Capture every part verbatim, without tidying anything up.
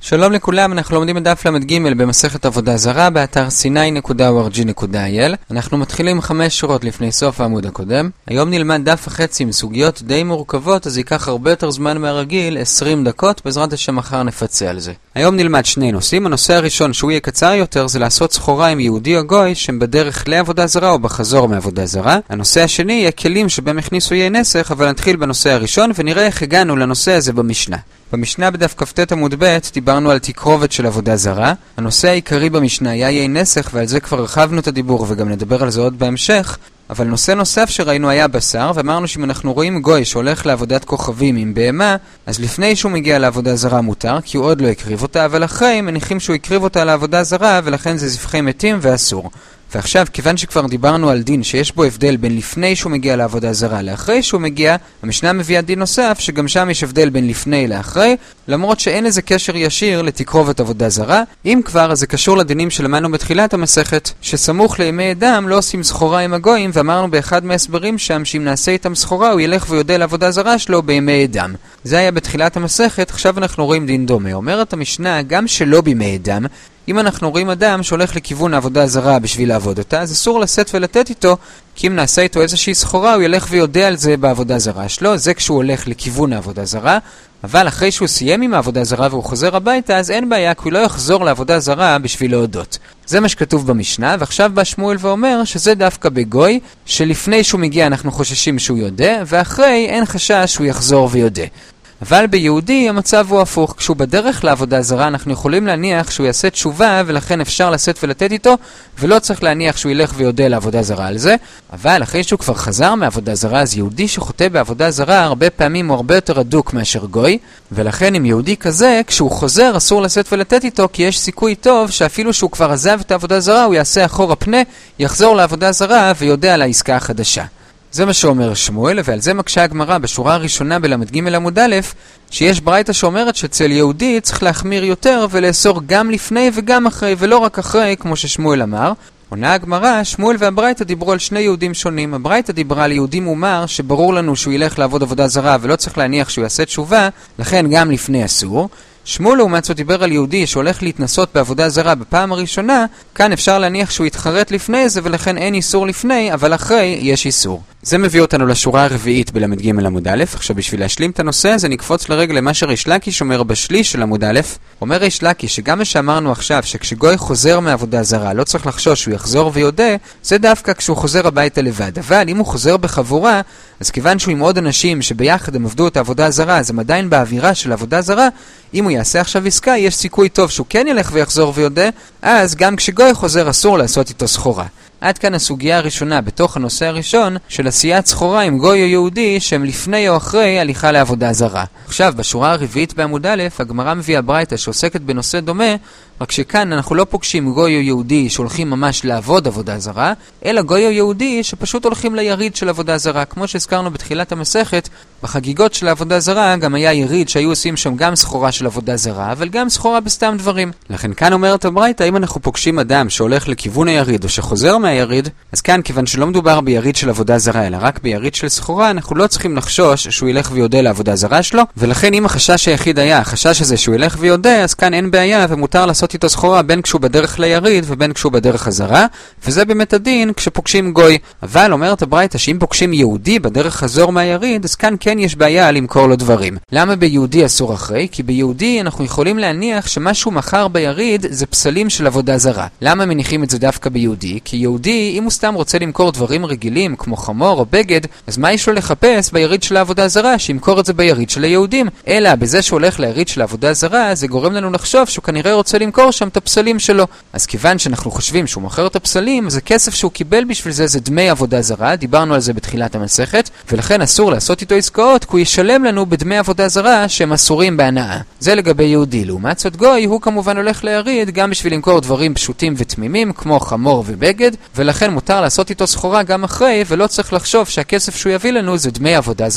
שלום לכולם, אנחנו לומדים את דף למד ג' במסכת עבודה זרה באתר סיני נקודה או אר ג'י נקודה איי אל. אנחנו מתחילים חמש שורות לפני סוף העמוד הקודם. היום נלמד דף וחצי עם סוגיות די מורכבות, אז ייקח הרבה יותר זמן מהרגיל, עשרים דקות, בעזרת השם מחר נפצה על זה. היום נלמד שני נושאים. הנושא הראשון שהוא יהיה קצר יותר זה לעשות סחורה עם יהודי או גוי שהם בדרך לעבודה זרה או בחזור מעבודה זרה. הנושא השני יהיה כלים שבהם הכניסו יהיה נסך, אבל נתחיל בנושא הראשון ונראה איך הגענו לנושא הזה במשנה. במשנה בדף כ"ט עמוד ב' דיברנו על תקרובת של עבודה זרה. הנושא העיקרי במשנה היה יהיה נסך, ועל זה כבר הרחבנו את הדיבור וגם נדבר על זה עוד בהמשך. אבל נושא נוסף שראינו היה בשר, ואמרנו שאם אנחנו רואים גוי שהולך לעבודת כוכבים עם בהמה, אז לפני שהוא מגיע לעבודה זרה מותר, כי הוא עוד לא הקריב אותה, אבל אחרי מניחים שהוא הקריב אותה לעבודה זרה, ולכן זה זבחי מתים ואסור. ועכשיו, כיוון שכבר דיברנו על דין שיש בו הבדל בין לפני שהוא מגיע לעבודה זרה לאחרי שהוא מגיע, המשנה מביאה דין נוסף שגם שם יש הבדל בין לפני לאחרי, למרות שאין איזה קשר ישיר לתקרובת עבודה זרה. אם כבר, אז זה קשור לדינים שלמדנו בתחילת המסכת, שסמוך לימי אדם לא עושים סחורה עם הגויים, ואמרנו באחד מהסברים שם שאם נעשה איתם סחורה הוא ילך ויודע לעבודה זרה שלו בימי אדם. זה היה בתחילת המסכת. עכשיו אנחנו רואים דין דומה. אומרת המשנה גם שלא בימי אדם, אם אנחנו רואים אדם שהולך לכיוון העבודה זרה בשביל לעבוד אותה, אז אסור לשאת ולתת איתו, כי אם נעשה איתו איזושהי סחורה, הוא ילך ויודע על זה בעבודה זרה שלו. זה כשהוא הולך לכיוון העבודה זרה. אבל אחרי שהוא סיים עם העבודה זרה והוא חוזר הביתה, אז אין בעיה, כי הוא לא יחזור לעבודה זרה בשביל להודות. זה מה שכתוב במשנה, ועכשיו בא שמואל ואומר שזה דווקא בגוי, שלפני שהוא מגיע אנחנו חוששים שהוא יודע, ואחרי אין חשש שהוא יחזור ויודע. אבל ביהודי המצב הוא הפוך. כשהוא בדרך לעבודה זרה אנחנו יכולים להניח שהוא יעשה תשובה, ולכן אפשר לשאת ולתת איתו, ולא צריך להניח שהוא ילך ויודע לעבודה זרה על זה. אבל אחרי שהוא כבר חזר מעבודה זרה, אז יהודי שחוטא בעבודה זרה הרבה פעמים הוא הרבה יותר אדוק מאשר גוי, ולכן עם יהודי כזה כשהוא חוזר אסור לשאת ולתת איתו, כי יש סיכוי טוב שאפילו שהוא כבר עזב את העבודה זרה הוא יעשה אחורה פנה, יחזור לעבודה זרה ויודע על העסקה החדשה. זה מה שאומר שמואל, ועל זה מקשה הגמרא בשורה הראשונה בלמד ג' עמוד א', שיש ברייתא שאומרת שאצל יהודי צריך להחמיר יותר ולאסור גם לפני וגם אחרי, ולא רק אחרי כמו ששמואל אמר. עונה הגמרא, שמואל והברייתא דיברו על שני יהודים שונים. הברייתא דיברה על יהודי מומר שברור לנו שהוא ילך לעבוד עבודה זרה ולא צריך להניח שהוא יעשה תשובה, לכן גם לפני אסור. שמואל לעומת זאת דיבר על יהודי שהולך להתנסות בעבודה זרה בפעם הראשונה, כאן אפשר להניח שהוא יתחרט לפני זה ולכן אין איסור לפני, אבל אחרי יש איסור. זה מביא אותנו לשורה הרביעית בלמד ג' עמוד א'. עכשיו בשביל להשלים את הנושא הזה נקפוץ לרגע למה שריש לקיש אומר בשליש של עמוד א'. אומר ריש לקיש שגם מה שאמרנו עכשיו שכשגוי חוזר מעבודה זרה לא צריך לחשוש שהוא יחזור ויודע, זה דווקא כשהוא חוזר הביתה לבד. אבל אם הוא חוזר בחבורה, אז כיוון שהוא עם עוד אנשים שביחד הם עבדו את העבודה הזרה, אז הם עדיין באווירה של עבודה זרה, אם הוא יעשה עכשיו עסקה יש סיכוי טוב שהוא כן ילך ויחזור ויודע, אז גם כשגוי חוזר אסור לעשות איתו סחורה. עד כאן הסוגיה הראשונה בתוך הנושא הראשון של עשיית סחורה עם גוי או יהודי שהם לפני או אחרי הליכה לעבודה זרה. עכשיו בשורה הרביעית בעמוד א' הגמרא מביאה ברייתא שעוסקת בנושא דומה, רק שכאן אנחנו לא פוגשים גוי או יהודי שהולכים ממש לעבוד עבודה זרה, אלא גוי או יהודי שפשוט הולכים ליריד של עבודה זרה. כמו שהזכרנו בתחילת המסכת, בחגיגות של העבודה זרה גם היה יריד שהיו עושים שם גם סחורה של עבודה זרה, אבל גם סחורה בסתם דברים. לכן כאן אומרת הברייתא, אם אנחנו פוגשים אדם שהולך לכיוון היריד או שחוזר מהיריד, אז כאן כיוון שלא מדובר ביריד של עבודה זרה אלא רק ביריד של סחורה, אנחנו לא צריכים לחשוש שהוא ילך ויודע לעבודה זרה שלו, ולכן אם החשש היחיד היה החשש הזה שהוא ילך ויודע, אז כאן אין בעיה ומותר לעשות איתו סחורה בין כשהוא בדרך ליריד ובין כשהוא בדרך חזרה, וזה באמת הדין כשפוגשים גוי. אבל אומרת הברייתא שאם פוגשים יהודי בדרך חזור מהיריד, אז כאן כן יש בעיה למכור לו דברים. למה ביהודי אסור אחרי? כי ביהודי אנחנו יכולים להניח שמשהו מחר ביריד זה פסלים של עבודה זרה. למה מניחים את זה דווקא ביהודי? כי יהודי, אם הוא סתם רוצה למכור דברים רגילים כמו חמור או בגד, אז מה יש לו לחפש ביריד של העבודה זרה? שימכור את זה ביריד של היהודים. אלא בזה שהוא הולך ליריד של העבודה זרה, זה גורם לנו לחשוב שהוא כנראה רוצה למכור שם את הפסלים שלו. אז כיוון שאנחנו חושבים שהוא מוכר את הפסלים, אז הכסף שהוא קיבל בשביל זה זה דמי עבודה זרה, דיברנו על זה בתחילת המסכת, ולכן אסור לעשות איתו עסקאות, כי הוא ישלם לנו בדמי עבודה זרה שהם אסורים בהנאה. זה לגבי יהודי. לעומת זאת גוי, הוא כמובן הולך ליריד גם בשביל למכור דברים פשוטים ותמימים כמו חמור ובגד, ולכן מותר לעשות איתו סחורה גם אחרי, ולא צריך לחשוב שהכסף שהוא יביא לנו זה דמי עבודה זרה.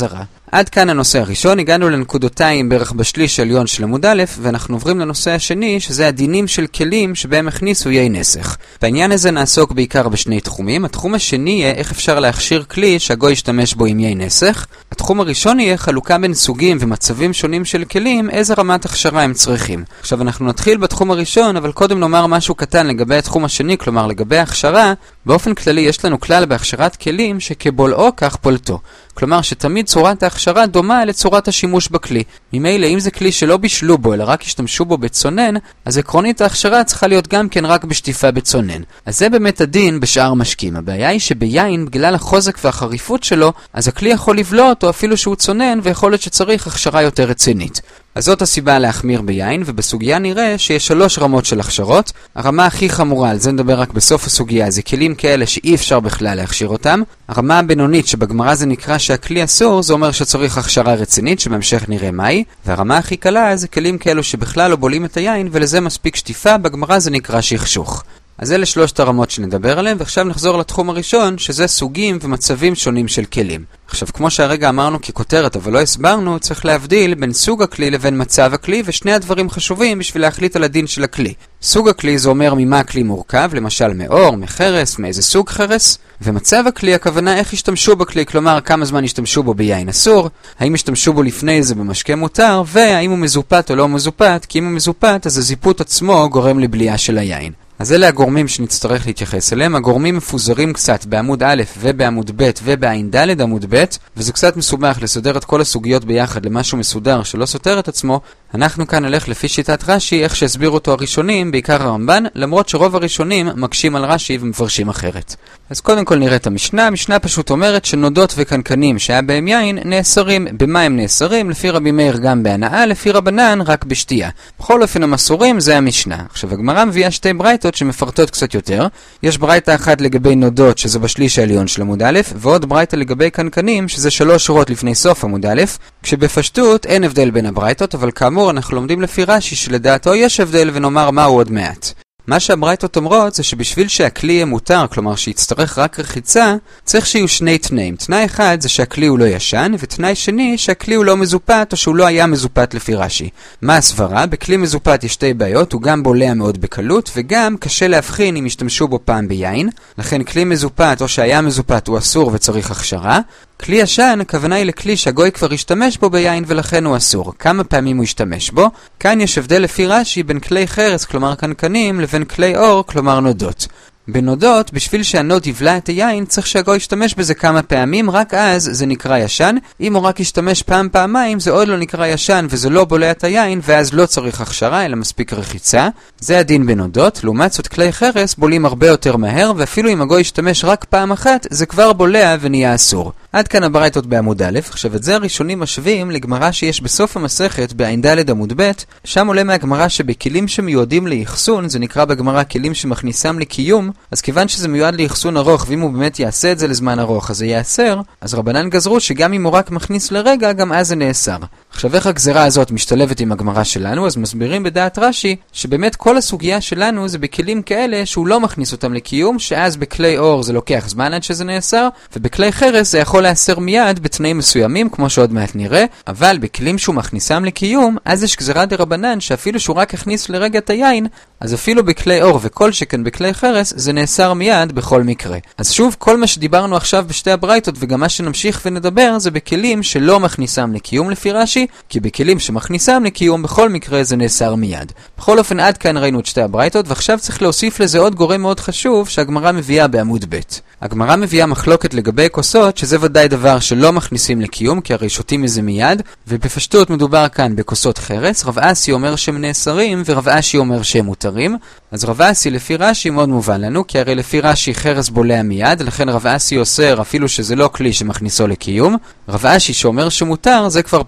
עד כאן הנושא הראשון, הגענו לנקודותיים בערך בשליש העליון של עמוד א', ואנחנו עוברים לנושא השני, שזה הדינים של כלים שבהם הכניסו יי נסך. בעניין הזה נעסוק בעיקר בשני תחומים. התחום השני יהיה איך אפשר להכשיר כלי שהגוי ישתמש בו עם יי נסך. התחום הראשון יהיה חלוקה בין סוגים ומצבים שונים של כלים, איזה רמת הכשרה הם צריכים. עכשיו אנחנו נתחיל בתחום הראשון, אבל קודם נאמר משהו קטן לגבי התחום השני, כלומר לגבי הכשרה. באופן כללי יש לנו כלל בהכשרת כלים שכבולעו כך פולטו. כלומר שתמיד צורת ההכשרה דומה לצורת השימוש בכלי. ממילא אם זה כלי שלא בישלו בו אלא רק השתמשו בו בצונן, אז עקרונית ההכשרה צריכה להיות גם כן רק בשטיפה בצונן. אז זה באמת הדין בשאר משקים. הבעיה היא שביין, בגלל החוזק והחריפות שלו, אז הכלי יכול לבלוע אותו אפילו שהוא צונן, ויכול להיות שצריך הכשרה יותר רצינית. אז זאת הסיבה להחמיר ביין, ובסוגיה נראה שיש שלוש רמות של הכשרות. הרמה הכי חמורה, על זה נדבר רק בסוף הסוגיה, זה כלים כאלה שאי אפשר בכלל להכשיר אותם. הרמה הבינונית, שבגמרא זה נקרא שהכלי אסור, זה אומר שצריך הכשרה רצינית, שבהמשך נראה מהי. והרמה הכי קלה זה כלים כאלו שבכלל לא בולים את היין, ולזה מספיק שטיפה, בגמרא זה נקרא שכשוך. אז אלה שלושת הרמות שנדבר עליהם, ועכשיו נחזור לתחום הראשון, שזה סוגים ומצבים שונים של כלים. עכשיו, כמו שהרגע אמרנו ככותרת, אבל לא הסברנו, צריך להבדיל בין סוג הכלי לבין מצב הכלי, ושני הדברים חשובים בשביל להחליט על הדין של הכלי. סוג הכלי זה אומר ממה הכלי מורכב, למשל מאור, מחרס, מאיזה סוג חרס, ומצב הכלי הכוונה איך השתמשו בכלי, כלומר כמה זמן השתמשו בו ביין אסור, האם השתמשו בו לפני זה במשקה מותר, והאם הוא מזופת או לא מזופת, כי אם הוא מזופת אז הזיפות עצמו גורם לבליעה של היין. אז אלה הגורמים שנצטרך להתייחס אליהם. הגורמים מפוזרים קצת בעמוד א' ובעמוד ב' ובעין ד' עמוד ב', וזה קצת מסובך לסדר את כל הסוגיות ביחד למשהו מסודר שלא סותר את עצמו. אנחנו כאן נלך לפי שיטת רש"י, איך שהסבירו אותו הראשונים, בעיקר הרמב"ן, למרות שרוב הראשונים מקשים על רש"י ומפרשים אחרת. אז קודם כל נראה את המשנה. המשנה פשוט אומרת שנודות וקנקנים שהיה בהם יין נאסרים. במה הם נאסרים? לפי רבי מאיר גם בהנאה, לפי רבנן רק בשתייה. בכל אופן המסורים זה המשנה. עכשיו הגמרא מביאה שתי ברייתות שמפרטות קצת יותר. יש ברייתה אחת לגבי נודות שזה בשליש העליון של עמוד א', ועוד ברייתה לגבי קנקנים שזה שלוש שורות לפני סוף עמוד א', כשבפשטות אין הבדל בין הברייתות, אבל כאמור אנחנו לומדים לפי רש"י שלדעתו יש הבדל ונאמר מהו עוד מעט. מה שהברייתות אומרות זה שבשביל שהכלי יהיה מותר, כלומר שיצטרך רק רחיצה, צריך שיהיו שני תנאים. תנאי אחד זה שהכלי הוא לא ישן, ותנאי שני שהכלי הוא לא מזופת או שהוא לא היה מזופת לפי רש"י. מה הסברה? בכלי מזופת יש שתי בעיות, הוא גם בולע מאוד בקלות, וגם קשה להבחין אם ישתמשו בו פעם ביין. לכן כלי מזופת או שהיה מזופת הוא אסור וצריך הכשרה. כלי ישן, הכוונה היא לכלי שהגוי כבר השתמש בו ביין ולכן הוא אסור. כמה פעמים הוא השתמש בו? כאן יש הבדל לפי רש"י בין כלי חרס, כלומר קנקנים, לבין כלי אור, כלומר נודות. בנודות, בשביל שהנוד יבלע את היין, צריך שהגוי ישתמש בזה כמה פעמים, רק אז זה נקרא ישן. אם הוא רק ישתמש פעם פעמיים, זה עוד לא נקרא ישן וזה לא בולע את היין, ואז לא צריך הכשרה, אלא מספיק רחיצה. זה הדין בנודות. לעומת זאת כלי חרס בולים הרבה יותר מהר, ואפילו אם הגוי ישתמש רק פעם אחת, זה כבר בולע ונהיה אסור. עד כאן הברייתות בעמוד א'. עכשיו את זה הראשונים משווים לגמרא שיש בסוף המסכת בעין ד' עמוד ב', שם עולה מהגמרא שבכלים שמיועדים לאחסון, זה נקרא בגמרא כלים שמכניסם לקיום, אז כיוון שזה מיועד לאחסון ארוך, ואם הוא באמת יעשה את זה לזמן ארוך אז זה יאסר, אז רבנן גזרו שגם אם הוא רק מכניס לרגע, גם אז זה נאסר. עכשיו איך הגזרה הזאת משתלבת עם הגמרא שלנו? אז מסבירים בדעת רש"י שבאמת כל הסוגיה שלנו זה בכלים כאלה שהוא לא מכניס אותם לקיום, שאז בכלי אור זה לוקח זמן עד שזה נאסר, ובכלי חרס זה יכול לאסר מיד בתנאים מסוימים כמו שעוד מעט נראה, אבל בכלים שהוא מכניסם לקיום, אז יש גזרה דרבנן שאפילו שהוא רק הכניס לרגע את היין, אז אפילו בכלי אור וכל שכן בכלי חרס זה נאסר מיד בכל מקרה. אז שוב, כל מה שדיברנו עכשיו בשתי הברייתות וגם מה שנמשיך ונדבר זה בכלים שלא מכניסם לקיום לפי רש"י, כי בכלים שמכניסם לקיום בכל מקרה זה נאסר מיד. בכל אופן עד כאן ראינו את שתי הברייתות, ועכשיו צריך להוסיף לזה עוד גורם מאוד חשוב שהגמרא מביאה בעמוד ב'. הגמרא מביאה מחלוקת לגבי כוסות, שזה ודאי דבר שלא מכניסים לקיום, כי הרי שותים מזה מיד, ובפשטות מדובר כאן בכוסות חרס. רב אסי אומר שהם נאסרים, ורב אשי אומר שהם מותרים. אז רב אסי לפי רש"י מאוד מובן לנו, כי הרי לפי רש"י חרס בולע מיד, לכן רב אסי אוסר אפילו שזה לא כלי שמכניסו לקיום. רב אשי שאומר שמותר, זה כבר פחות מובן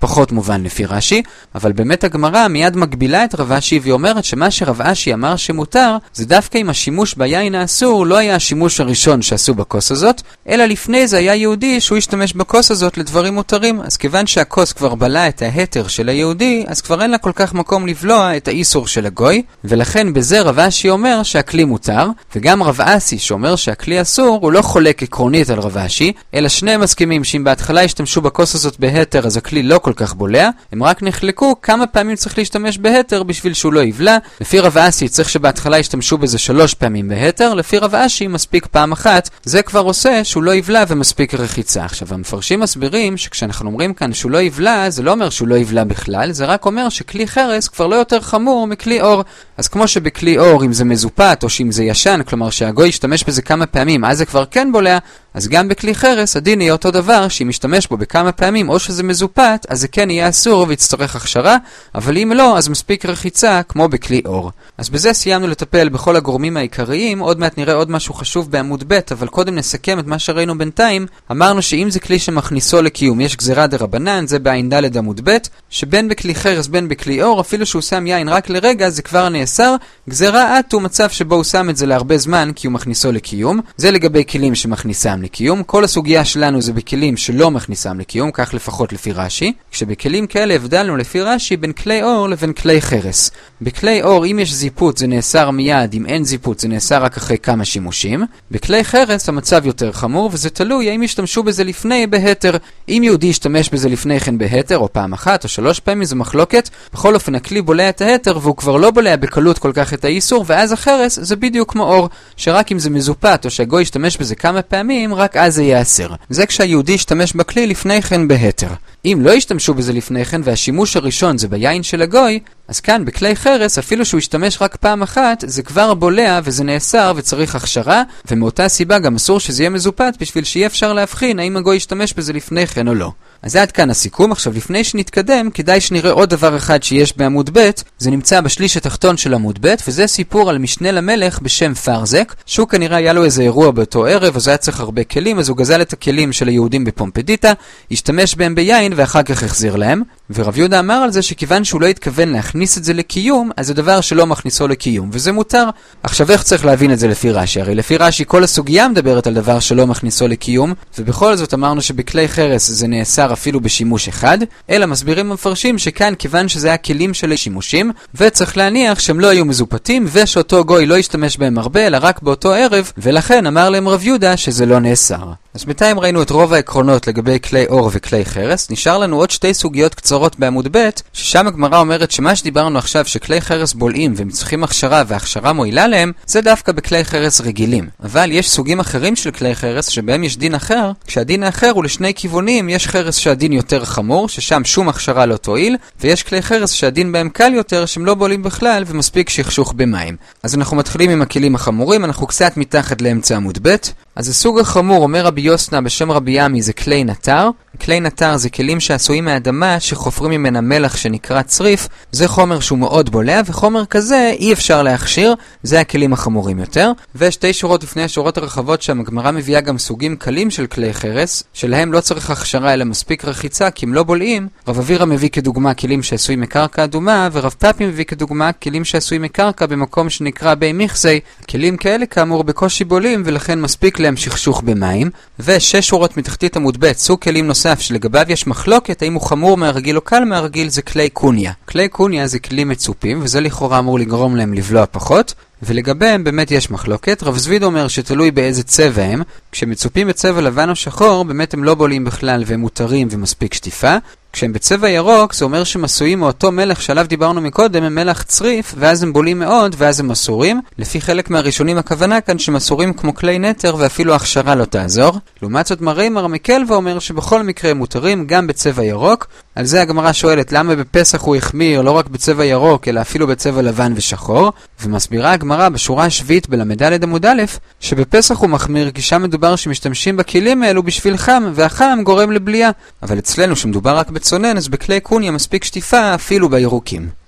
כמובן לפי רש"י, אבל באמת הגמרא מיד מגבילה את רב אשי ואומרת שמה שרב אשי אמר שמותר, זה דווקא אם השימוש ביין האסור לא היה השימוש הראשון שעשו בכוס הזאת, אלא לפני זה היה יהודי שהוא השתמש בכוס הזאת לדברים מותרים. אז כיוון שהכוס כבר בלע את ההתר של היהודי, אז כבר אין לה כל כך מקום לבלוע את האיסור של הגוי, ולכן בזה רב אשי אומר שהכלי מותר, וגם רב אסי שאומר שהכלי אסור, הוא לא חולק עקרונית על רב אשי, אלא שניהם מסכימים שאם בהתחלה השתמשו בכוס הזאת בהתר, אז הכלי לא כל כך בולע, הם רק נחלקו כמה פעמים צריך להשתמש בהתר בשביל שהוא לא יבלע. לפי רב אסי צריך שבהתחלה ישתמשו בזה שלוש פעמים בהתר, לפי רב אשי מספיק פעם אחת, זה כבר עושה שהוא לא יבלע ומספיק רחיצה. עכשיו המפרשים מסבירים שכשאנחנו אומרים כאן שהוא לא יבלע, זה לא אומר שהוא לא יבלע בכלל, זה רק אומר שכלי חרס כבר לא יותר חמור מכלי אור. אז כמו שבכלי אור אם זה מזופת או שאם זה ישן, כלומר שהגוי ישתמש בזה כמה פעמים, אז זה כבר כן בולע, אז גם בכלי חרס הדין יהיה אותו דבר, שאם ישתמש בו בכמה פעמים או שזה מזופת, אז זה כן יהיה אסור ויצטרך הכשרה, אבל אם לא, אז מספיק רחיצה כמו בכלי אור. אז בזה סיימנו לטפל בכל הגורמים העיקריים, עוד מעט נראה עוד משהו חשוב בעמוד ב', אבל קודם נסכם את מה שראינו בינתיים. אמרנו שאם זה כלי שמכניסו לקיום, יש גזירה דרבנן, זה בעין ד' עמוד ב', שבין בכלי חרס בין בכלי אור, אפילו שהוא שם יין רק לרגע, זה כבר נאסר. גזירה עט הוא מצב שבו הוא שם את זה להרבה זמן, כי הוא מכניסו לקיום. זה לגבי כלים שמכניסם לקיום. כל הסוגיה שלנו זה בכלים שלא מכניסם לקיום, כך לפחות לפי רש"י. כשבכלים כאלה הבדלנו לפי רש"י בין כלי אור לבין כלי חרס. בכלי אור אם יש זיפות זה נאסר מיד, אם אין זיפות זה נאסר רק אחרי כמה שימושים. בכלי חרס המצב יותר חמור, וזה תלוי האם ישתמשו בזה לפני בהתר. אם יהודי ישתמש בזה לפני כן בהתר, או פעם אחת או שלוש פעמים, זה מחלוקת. בכל אופן הכלי בולע את ההתר והוא כבר לא בולע בקלות כל כך את האיסור, ואז החרס זה בדיוק כמו אור, שרק אם זה מזופת או שהגוי ישתמש בזה כמה פעמים, רק אז זה יאסר. זה כשהיהודי ישתמש בכלי לפני כן בהתר. אם לא ישתמשו בזה לפני כן והשימוש הראשון זה ביין של הגוי, אז כאן בכלי חרס אפילו שהוא ישתמש רק פעם אחת זה כבר בולע וזה נאסר וצריך הכשרה, ומאותה סיבה גם אסור שזה יהיה מזופת בשביל שיהיה אפשר להבחין האם הגוי ישתמש בזה לפני כן או לא. אז עד כאן הסיכום. עכשיו לפני שנתקדם כדאי שנראה עוד דבר אחד שיש בעמוד ב', זה נמצא בשליש התחתון של עמוד ב', וזה סיפור על משנה למלך בשם פרזק, שהוא כנראה היה לו איזה אירוע באותו ערב, אז היה צריך הרבה כלים, אז הוא גזל את הכלים של היהודים בפומפדיטה, השתמש בהם ביין ואחר כך החזיר להם. ורב יהודה אמר על זה שכיוון שהוא לא התכוון להכניס את זה לקיום, אז זה דבר שלא מכניסו לקיום, וזה מותר. עכשיו איך צריך להבין את זה לפי רש"י? הרי לפי רש"י כל הסוגיה מדברת על דבר שלא מכניסו לקיום, ובכל זאת אמרנו שבכלי חרס זה נאסר אפילו בשימוש אחד, אלא מסבירים המפרשים שכאן כיוון שזה היה כלים של שימושים, וצריך להניח שהם לא היו מזופתים, ושאותו גוי לא ישתמש בהם הרבה, אלא רק באותו ערב, ולכן אמר להם רב יהודה שזה לא נאסר. אז בינתיים ראינו את רוב העקרונות לגבי כלי אור וכלי חרס. נשאר לנו עוד שתי סוגיות קצרות בעמוד ב', ששם הגמרא אומרת שמה שדיברנו עכשיו שכלי חרס בולעים והם צריכים הכשרה והכשרה מועילה להם, זה דווקא בכלי חרס רגילים. אבל יש סוגים אחרים של כלי חרס שבהם יש דין אחר, כשהדין האחר הוא לשני כיוונים. יש חרס שהדין יותר חמור, ששם שום הכשרה לא תועיל, ויש כלי חרס שהדין בהם קל יותר, שהם לא בולעים בכלל ומספיק שכשוך במים. אז אנחנו מתחילים עם הכלים החמורים, אנחנו קצת מתחת לאמצע עמוד ב'. אז הסוג החמור, אומר רבי יוסנה בשם רבי ימי, זה כלי נטר. כלי נטר זה כלים שעשויים מהאדמה שחופרים ממנה מלח שנקרא צריף. זה חומר שהוא מאוד בולע, וחומר כזה אי אפשר להכשיר. זה הכלים החמורים יותר. ושתי שורות לפני השורות הרחבות שם הגמרא מביאה גם סוגים קלים של כלי חרס, שלהם לא צריך הכשרה אלא מספיק רחיצה כי הם לא בולעים. רב אבירה מביא כדוגמה כלים שעשויים מקרקע אדומה, ורב פאפי מביא כדוגמה כלים שעשויים מקרקע במקום שנקרא בי מכסי. כלים כאלה כאמור בקושי בולעים ולכן מספיק להם שכשוך במים. ושש שורות מתחתית עמוד ב', סוג כלים נוסף שלגביו יש מחלוקת האם הוא חמור מהרגיל או קל מהרגיל, זה כלי קוניה. כלי קוניה זה כלים מצופים, וזה לכאורה אמור לגרום להם לבלוע פחות, ולגביהם באמת יש מחלוקת. רב זביד אומר שתלוי באיזה צבע הם. כשמצופים בצבע לבן או שחור באמת הם לא בולעים בכלל והם מותרים ומספיק שטיפה. כשהם בצבע ירוק זה אומר שהם עשויים מאותו מלח שעליו דיברנו מקודם, הם מלח צריף, ואז הם בולים מאוד ואז הם אסורים. לפי חלק מהראשונים הכוונה כאן שהם אסורים כמו כלי נטר ואפילו הכשרה לא תעזור. לעומת זאת מראה מרמיקל ואומר שבכל מקרה הם מותרים גם בצבע ירוק. על זה הגמרא שואלת למה בפסח הוא החמיר לא רק בצבע ירוק אלא אפילו בצבע לבן ושחור, ומסבירה הגמרא בשורה השביעית בלמד עמוד א' שבפסח הוא מחמיר כי שם מדובר שמשתמשים בכלים האלו בשביל חם, והחם גורם לבליעה. אבל אצלנו שמדובר רק בצונן, אז בכלי קוניה מספיק שטיפה אפילו בירוקים.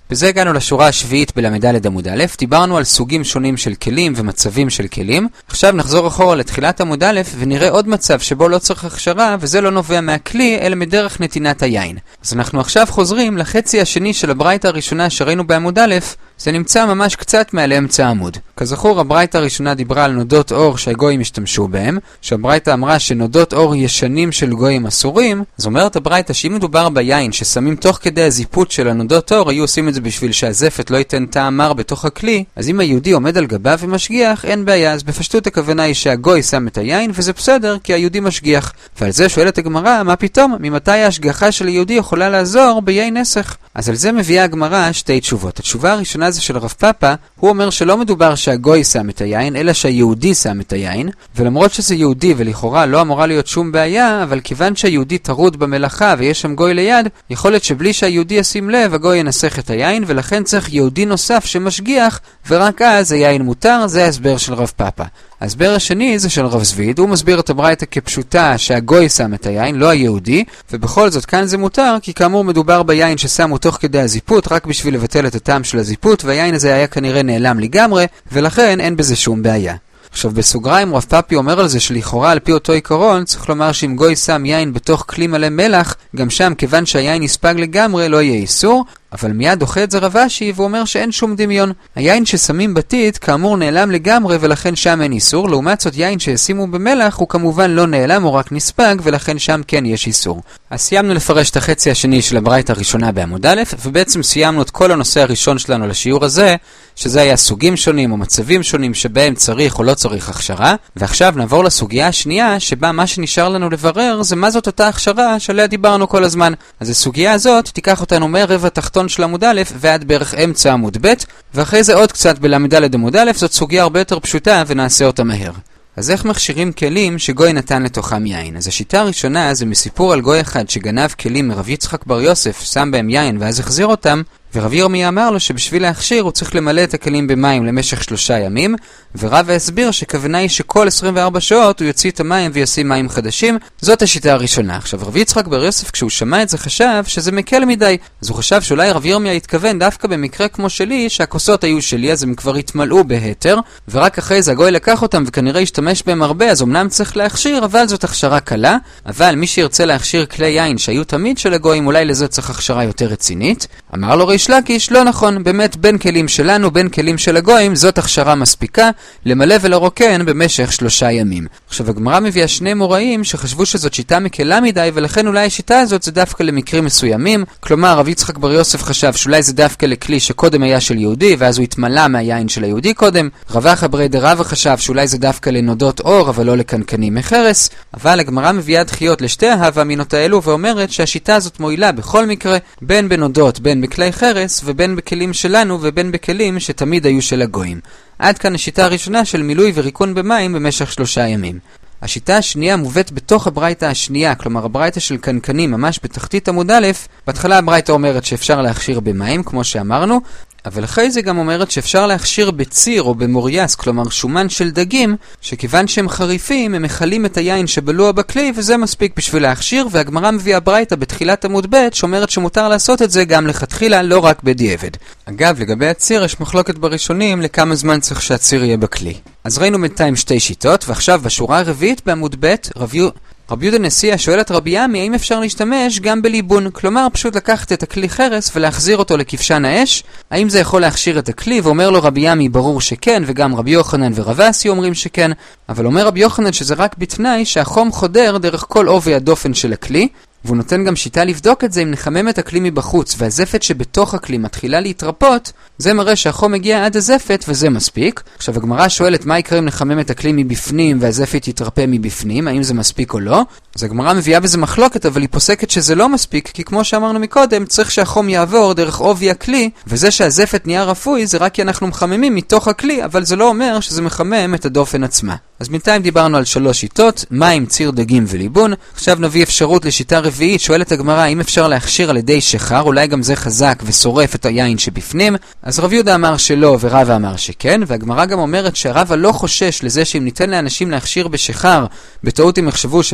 בזה הגענו לשורה השביעית בלמד עמוד א', דיברנו על סוגים שונים של כלים ומצבים של כלים. עכשיו נחזור אחורה לתחילת עמוד א' ונראה עוד מצב שבו לא צריך הכשרה, וזה לא נובע מהכלי אלא מדרך נתינת היין. אז אנחנו עכשיו חוזרים לחצי השני של הברייתא הראשונה שראינו בעמוד א', זה נמצא ממש קצת מעל אמצע העמוד. כזכור, הברייתא הראשונה דיברה על נודות אור שהגויים השתמשו בהם, שהברייתא אמרה שנודות אור ישנים של גויים אסורים. אז אומרת הברייתא שאם מדובר ביין ששמים תוך כדי הזיפות של הנודות אור, היו עושים את זה בשביל שהזפת לא ייתן טעם מר בתוך הכלי, אז אם היהודי עומד על גביו ומשגיח, אין בעיה. אז בפשטות הכוונה היא שהגוי שם את היין, וזה בסדר כי היהודי משגיח. ועל זה שואלת הגמרא, מה פתאום? ממתי ההשגחה של היהודי יכולה לעזור ביין נסך? אז על זה מביאה הגמרא שתי תשובות. התשובה הראשונה זה של רב פאפא, הוא אומר שלא מדובר שהגוי שם את היין, אלא שהיהודי שם את היין, ולמרות שזה יהודי ולכאורה לא אמורה להיות שום בעיה, אבל כיוון שהיהודי טרוד במלאכה ויש שם גוי ליד, יכול להיות שבלי שהיהודי ישים לב, הגוי ינסח את היין, ולכן צריך יהודי נוסף שמשגיח, ורק אז היין מותר. זה ההסבר של רב פאפא. ההסבר השני זה של רב זביד, הוא מסביר את הברייתא כפשוטה שהגוי שם את היין, לא היהודי, ובכל זאת כאן זה מותר, כי כאמור מדובר ביין ששמו תוך כדי הזיפות, רק בשביל לבטל את הטעם של הזיפות, והיין הזה היה כנראה נעלם לגמרי, ולכן אין בזה שום בעיה. עכשיו בסוגריים רב פאפי אומר על זה שלכאורה על פי אותו עיקרון צריך לומר שאם גוי שם יין בתוך כלי מלא מלח, גם שם כיוון שהיין נספג לגמרי לא יהיה איסור, אבל מיד דוחה את זה רב אשי ואומר שאין שום דמיון. היין ששמים בתית כאמור נעלם לגמרי ולכן שם אין איסור, לעומת זאת יין שישימו במלח הוא כמובן לא נעלם או רק נספג ולכן שם כן יש איסור. אז סיימנו לפרש את החצי השני של הברייתא הראשונה בעמוד א', ובעצם סיימנו את כל הנושא הראשון שלנו לשיעור הזה, שזה היה סוגים שונים או מצבים שונים שבהם צריך או לא צריך הכשרה. ועכשיו נעבור לסוגיה השנייה שבה מה שנשאר לנו לברר זה מה זאת אותה הכשרה שעליה דיברנו כל הזמן. אז הסוגיה הזאת תיקח אותנו מהרבע התחתון של עמוד א' ועד בערך אמצע עמוד ב', ואחרי זה עוד קצת בלמד עמוד א'. זאת סוגיה הרבה יותר פשוטה ונעשה אותה מהר. אז איך מכשירים כלים שגוי נתן לתוכם יין? אז השיטה הראשונה זה מסיפור על גוי אחד שגנב כלים מרב יצחק בר יוסף, שם בהם יין ואז החזיר אותם, ורב ירמיה אמר לו שבשביל להכשיר הוא צריך למלא את הכלים במים למשך שלושה ימים, ורב הסביר שכוונה היא שכל עשרים וארבע שעות הוא יוציא את המים וישים מים חדשים. זאת השיטה הראשונה. עכשיו רב יצחק בר יוסף כשהוא שמע את זה חשב שזה מקל מדי, אז הוא חשב שאולי רב ירמיה התכוון דווקא במקרה כמו שלי שהכוסות היו שלי אז הם כבר התמלאו בהתר, ורק אחרי זה הגוי לקח אותם וכנראה השתמש בהם הרבה, אז אמנם צריך להכשיר אבל זאת הכשרה קלה. אבל מי שירצה להכשיר כלי יין שהיו תמיד של הגויים אולי לזה צריך הכשרה יותר רצינית. אמר לו ריש לקיש, לא נכון, באמת בין כלים שלנו בין כלים של הגויים זאת הכשרה מספיקה למלא ולרוקן במשך שלושה ימים. עכשיו הגמרא מביאה שני מוראים שחשבו שזאת שיטה מקלה מדי, ולכן אולי השיטה הזאת זה דווקא למקרים מסוימים. כלומר רב יצחק בר יוסף חשב שאולי זה דווקא לכלי שקודם היה של יהודי ואז הוא התמלא מהיין של היהודי קודם. רב אחא ברי דרבא חשב שאולי זה דווקא לנודות אור אבל לא לקנקנים מחרס. אבל הגמרא מביאה דחיות לשתי ההווה-אמינות האלו ואומרת שהשיטה הזאת מועילה בכל מקרה, בין בנודות בין בכלי חרס ובין בכלים שלנו ובין בכלים שתמיד היו של הגויים. עד כאן השיטה הראשונה של מילוי וריקון במים במשך שלושה ימים. השיטה השנייה מובאת בתוך הברייתא השנייה, כלומר הברייתא של קנקנים ממש בתחתית עמוד א'. בהתחלה הברייתא אומרת שאפשר להכשיר במים כמו שאמרנו, אבל אחרי זה גם אומרת שאפשר להכשיר בציר או במורייס, כלומר שומן של דגים, שכיוון שהם חריפים הם מחלים את היין שבלוע בכלי וזה מספיק בשביל להכשיר. והגמרא מביאה ברייתא בתחילת עמוד ב' שאומרת שמותר לעשות את זה גם לכתחילה, לא רק בדיעבד. אגב, לגבי הציר יש מחלוקת בראשונים לכמה זמן צריך שהציר יהיה בכלי. אז ראינו בינתיים שתי שיטות, ועכשיו בשורה הרביעית בעמוד ב' רב יהודה רבי יהודה נשיאה שואל את רבי עמי האם אפשר להשתמש גם בליבון, כלומר פשוט לקחת את הכלי חרס ולהחזיר אותו לכבשן האש. האם זה יכול להכשיר את הכלי? ואומר לו רבי עמי ברור שכן, וגם רבי יוחנן ורב אסי אומרים שכן. אבל אומר רבי יוחנן שזה רק בתנאי שהחום חודר דרך כל עובי הדופן של הכלי, והוא נותן גם שיטה לבדוק את זה. אם נחמם את הכלי מבחוץ והזפת שבתוך הכלי מתחילה להתרפות, זה מראה שהחום מגיע עד הזפת וזה מספיק. עכשיו הגמרא שואלת מה יקרה אם נחמם את הכלי מבפנים והזפת יתרפא מבפנים, האם זה מספיק או לא? אז הגמרא מביאה בזה מחלוקת, אבל היא פוסקת שזה לא מספיק, כי כמו שאמרנו מקודם צריך שהחום יעבור דרך עובי הכלי, וזה שהזפת נהיה רפוי זה רק כי אנחנו מחממים מתוך הכלי, אבל זה לא אומר שזה מחמם את הדופן עצמה. אז בינתיים דיברנו על שלוש שיטות, מים, ציר, דגים וליבון. עכשיו נביא אפשרות לשיטה רביעית. שואלת הגמרא האם אפשר להכשיר על ידי שחר, אולי גם זה חזק ושורף את היין שבפנים. אז רב יהודה אמר שלא ורבא אמר שכן, והגמרא גם אומרת שרבא לא חושש לזה שאם ניתן לאנשים להכשיר בשחר, בטעות הם יחשבו שאפשר גם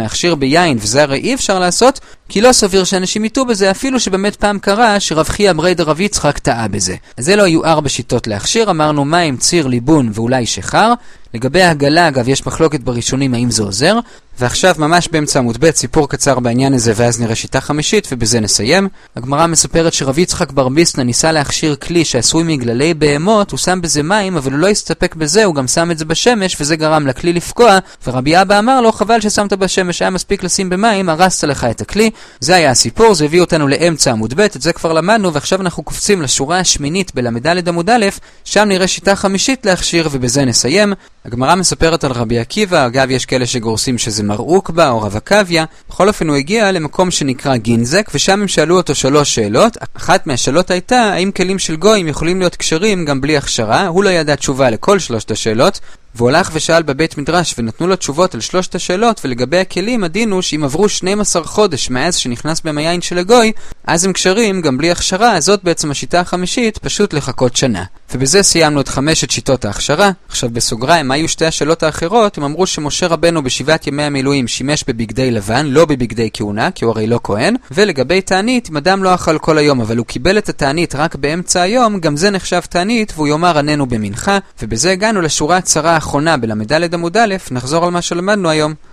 להכשיר ביין, וזה הרי אי אפשר לעשות, כי לא סביר שאנשים יטעו בזה, אפילו שבאמת פעם קרה שרב חייא אמרי דרב יצחק טעה בזה. אז זה לא היו ארבע שיטות להכשיר, אמרנו מים, ציר, ליבון ואולי שחר. לגבי הגלה, אגב, יש מחלוקת בראשונים האם זה עוזר. ועכשיו ממש באמצע עמוד ב' סיפור קצר בעניין הזה, ואז נראה שיטה חמישית ובזה נסיים. הגמרא מספרת שרב יצחק בר ביסנא ניסה להכשיר כלי שעשוי מגללי בהמות, הוא שם בזה מים, אבל הוא לא הסתפק בזה, הוא גם שם את זה בשמש, וזה גרם לכלי לפקוע, ורבי אבא אמר לו, חבל ששמת בשמש, היה מספיק לשים במים, הרסת לך את הכלי. זה היה הסיפור, זה הביא אותנו לאמצע עמוד ב', את זה כבר למדנו, ועכשיו אנחנו קופצים לשורה השמינית בלמד' עמוד א', שם נראה שיטה חמישית להכשיר ובזה נסיים. הגמרא מספרת על רבי עקיבא, אגב יש כאלה שגורסים שזה מרעוק בה או רב עקביה. בכל אופן הוא הגיע למקום שנקרא גינזק, ושם הם שאלו אותו שלוש שאלות. אחת מהשאלות הייתה, האם כלים של גויים יכולים להיות כשרים גם בלי הכשרה? הוא לא ידע תשובה לכל שלושת השאלות, והוא הלך ושאל בבית מדרש ונתנו לו תשובות על שלושת השאלות, ולגבי הכלים הדין הוא שאם עברו שנים עשר חודש מאז שנכנס בהם היין של הגוי, אז הם כשרים גם בלי הכשרה. אז זאת בעצם השיטה החמישית, פשוט לחכות שנה. ובזה סיימנו את חמשת שיטות ההכשרה. עכשיו בסוגריים, מה היו שתי השאלות האחרות? הם אמרו שמשה רבנו בשבעת ימי המילואים שימש בבגדי לבן, לא בבגדי כהונה, כי הוא הרי לא כהן. ולגבי תענית, אם אדם לא אכל כל היום, אבל הוא קיבל את התענית רק באמצע היום, גם זה נחשב תענית, והוא יאמר עננו במנחה. ובזה הגענו לשורה הצרה האחרונה בלמד' עמוד א', נחזור על מה שלמדנו היום.